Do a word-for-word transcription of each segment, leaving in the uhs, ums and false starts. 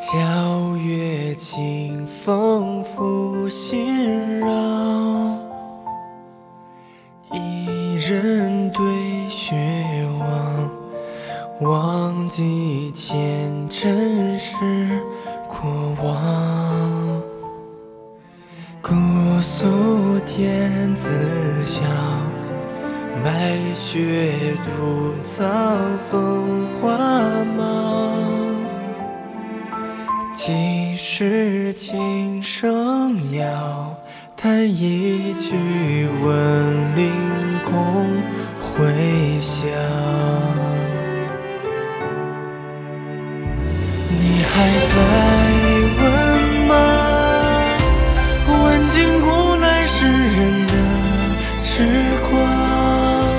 皎月清风拂心绕，一人对雪望，忘记前尘世过往。姑苏天子笑，白雪独藏风华茂。几时琴声摇，弹一曲问灵空回响。你还在问吗？问尽古来世人的痴狂，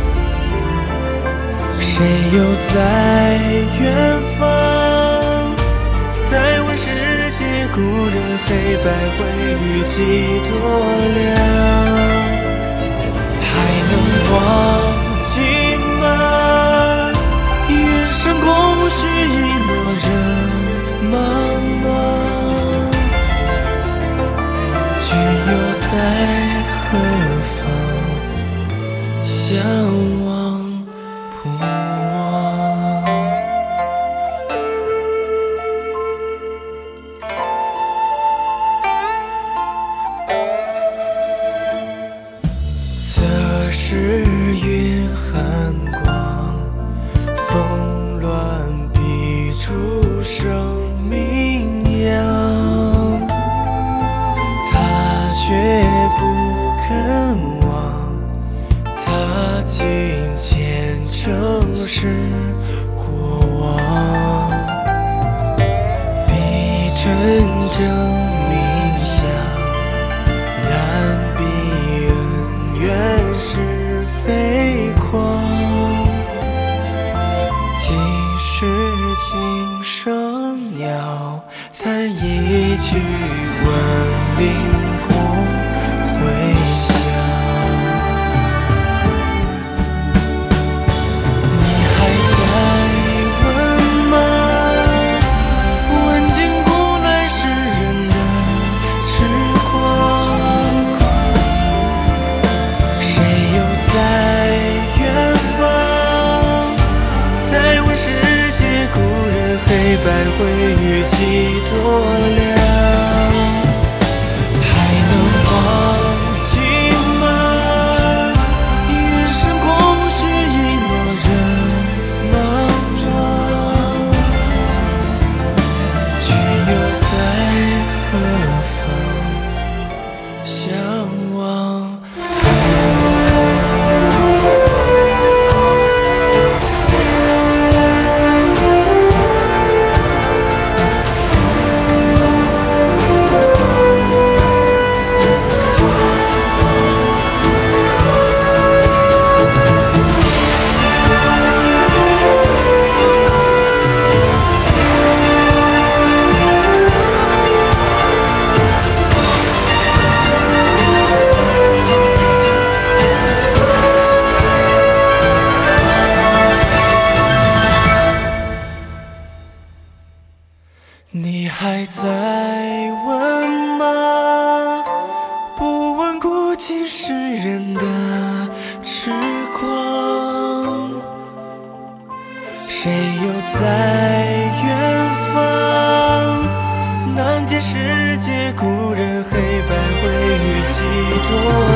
谁又在远方？再问世界故人黑白灰与几多凉？还能忘记吗？云上空虚一诺人茫茫，君又在何方？相望不忘。则是云寒光，风乱笔出生名扬。他却不肯忘，他尽前尘世过往。笔真正冥想，难避恩怨是非狂。几时琴声摇，弹一曲问灵空回响。你还在问吗？问尽古来世人的痴狂，谁又在远方？再问世界故人黑白灰与几多凉？还能忘记吗？云上空虚一诺人茫茫，君又在何方？相望你还在问吗？不问古今世人的痴狂，谁又在远方？难解世界故人黑白灰与几多